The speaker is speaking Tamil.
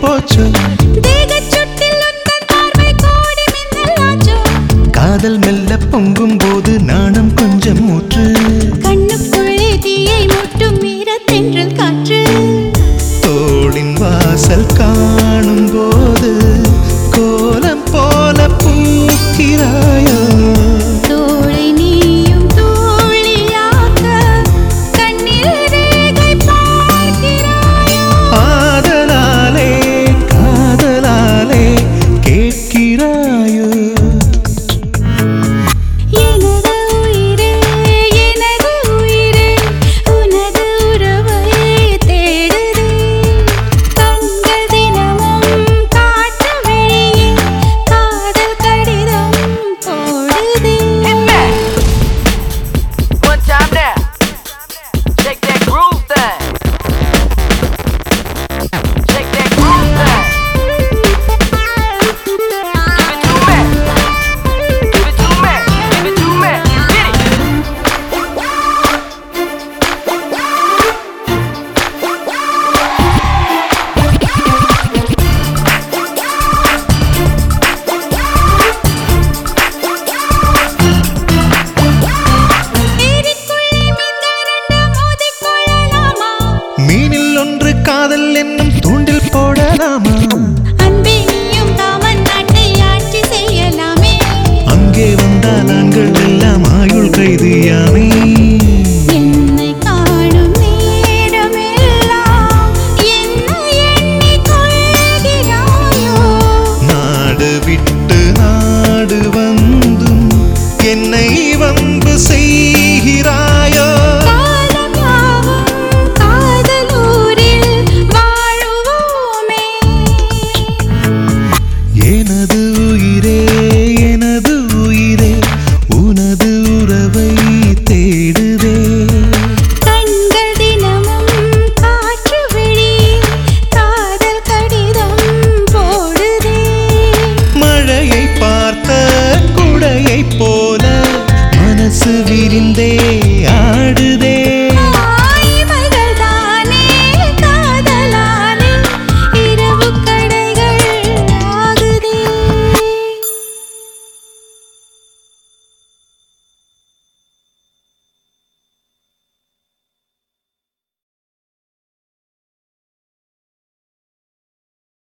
போச்சோ காதல் மெல்ல பொங்கும் போது நாணம் கொஞ்சம் ஊற்று கண்ணுக்குள்ளே தீயை மூட்டும் வீரத்தென்றல் காற்று தோளின் வாசல் காணும் போது கோலம் போல பூக்கிறாயோ தோளை நீயும் தோழியாக்க கண்ணில் ரேகை பார்க்கிறாயோ ஆதலாலே காதலாலே கேட்கிறாயோ எனது உயிரே உனது உறவை தேடுதே கண்கள் தினமும் காற்று வெளியே காதல் கடிதம் போடுதே One time now. Shake that groove thing. Shake that groove thing. Give it to me. Give it to me. Give it to me. Get it. ஏரிக்குள்ளே மீன்கள் ரெண்டு மோதிக்கொள்ளலாமா மீனில் ஒன்று காதல் என்னும் தூண்டில் போடலாமா அன்பே நீயும் காமன் நாட்டை ஆட்சி செய்யலாமே அங்கே வந்தால் நாங்கள் எல்லாம் ஆயுள் கைதியாமே என்னை காணும் நேரமெல்லாம் என்னை எண்ணிக் கொள்கிறாயோ நாடு விட்டு நாடு வந்தும் என்னை வம்பு செய்கிறாய்